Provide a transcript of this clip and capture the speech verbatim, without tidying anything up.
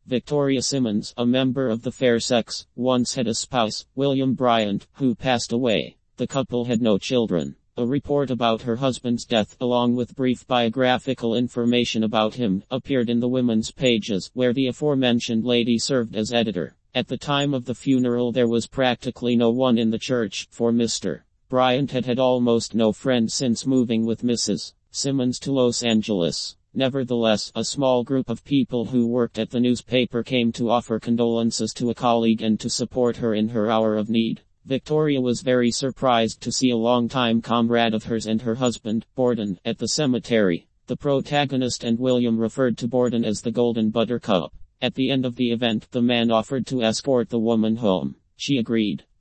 Victoria Simmons, a member of the fair sex, once had a spouse, William Bryant, who passed away. The couple had no children. A report about her husband's death, along with brief biographical information about him, appeared in the women's pages, where the aforementioned lady served as editor. At the time of the funeral there was practically no one in the church, for Mister Bryant had had almost no friends since moving with Missus Simmons to Los Angeles. Nevertheless, a small group of people who worked at the newspaper came to offer condolences to a colleague and to support her in her hour of need. Victoria was very surprised to see a longtime comrade of hers and her husband, Borden, at the cemetery. The protagonist and William referred to Borden as the Golden Buttercup. At the end of the event, the man offered to escort the woman home. She agreed.